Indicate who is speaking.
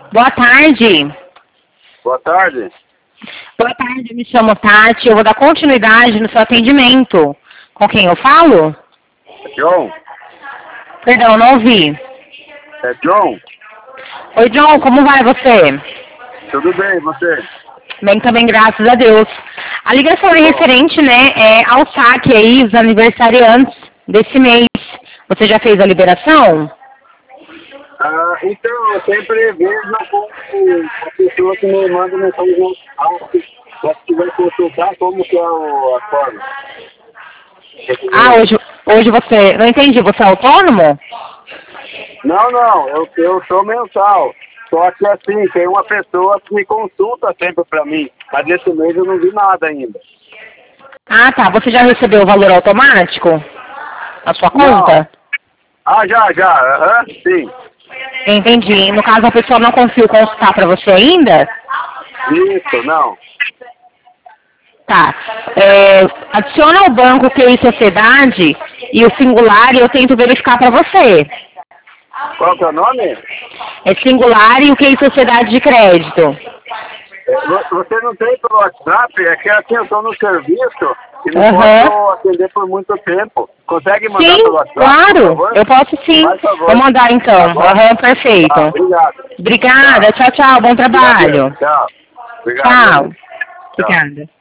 Speaker 1: Boa tarde.
Speaker 2: Boa tarde.
Speaker 1: Boa tarde, me chamo Tati. Eu vou dar continuidade no seu atendimento. Com quem eu falo?
Speaker 2: É John?
Speaker 1: Perdão, não ouvi.
Speaker 2: É John?
Speaker 1: Oi, John, como vai você?
Speaker 2: Tudo bem, e você?
Speaker 1: Bem também, graças a Deus. A ligação é referente, né, ao saque aí, os aniversariantes desse mês. Você já fez a liberação?
Speaker 2: Então, eu sempre vejo com a pessoa que me manda mensagem no WhatsApp. Se vai consultar como que é a forma.
Speaker 1: Ah, hoje você... Não entendi, você é autônomo?
Speaker 2: Não, eu sou mensal. Só que assim, tem uma pessoa que me consulta sempre pra mim. Mas nesse mês eu não vi nada ainda.
Speaker 1: Ah, tá. Você já recebeu o valor automático? Na sua conta?
Speaker 2: Já. Sim.
Speaker 1: Entendi. No caso, a pessoa não conseguiu consultar para você ainda?
Speaker 2: Isso, não.
Speaker 1: Tá. Adiciona o banco QI Sociedade e o singular e eu tento verificar para você.
Speaker 2: Qual que é o nome?
Speaker 1: É singular e o QI Sociedade de Crédito.
Speaker 2: Você não tem pelo WhatsApp? É que assim, eu estou no serviço e não
Speaker 1: Aham.
Speaker 2: posso atender por muito tempo. Consegue mandar
Speaker 1: Sim,
Speaker 2: pelo WhatsApp, por
Speaker 1: claro.
Speaker 2: favor?
Speaker 1: Eu posso sim.
Speaker 2: Faz favor.
Speaker 1: Vou mandar então.
Speaker 2: Tá bom?
Speaker 1: Aham, perfeito.
Speaker 2: Tá, obrigado.
Speaker 1: Obrigada. Tchau, tchau. Bom trabalho.
Speaker 2: Tchau. Obrigado.
Speaker 1: Tchau.
Speaker 2: Tchau.
Speaker 1: Obrigada.